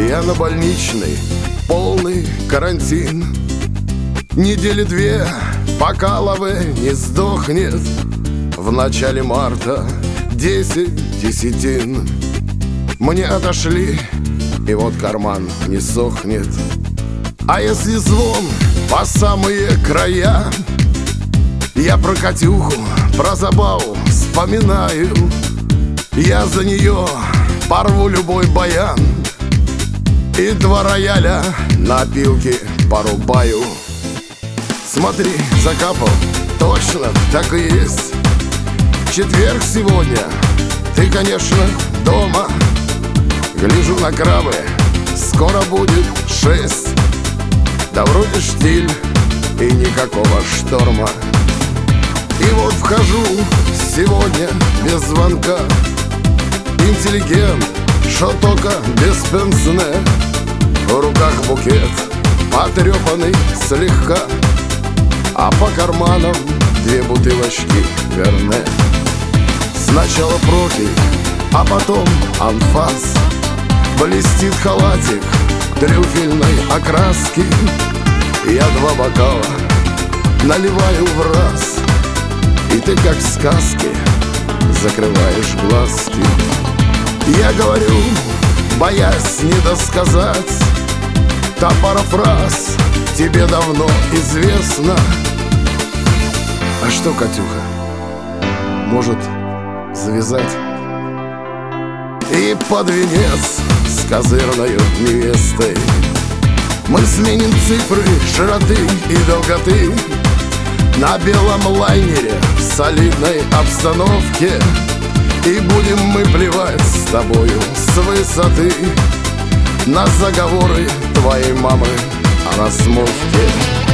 Я на больничный, полный карантин. Недели две, пока Лаве не сдохнет. В начале марта 10 десятин. Мне отошли, и вот карман не сохнет. А если звон по самые края, я про Катюху, про забаву вспоминаю. Я за нее порву любой баян и 2 рояля на опилки порубаю. Смотри, закапал, точно так и есть. Четверг сегодня, ты, конечно, дома. Гляжу на крабы, скоро будет 6. Да вроде штиль и никакого шторма. И вот вхожу сегодня без звонка. Интеллигент, шо только без пенсне. В руках букет, потрепанный слегка, а по карманам 2 бутылочки Верне. Сначала профиль, а потом анфас. Блестит халатик трюфельной окраски. Я 2 бокала наливаю в раз, и ты, как в сказке, закрываешь глазки. Я говорю, боясь недосказать, та пара фраз тебе давно известна. А что, Катюха, может завязать? И под венец с козырною невестой мы сменим цифры широты и долготы на белом лайнере в солидной обстановке. И будем мы плевать с тобою с высоты на заговоры твоей мамы о размолвке.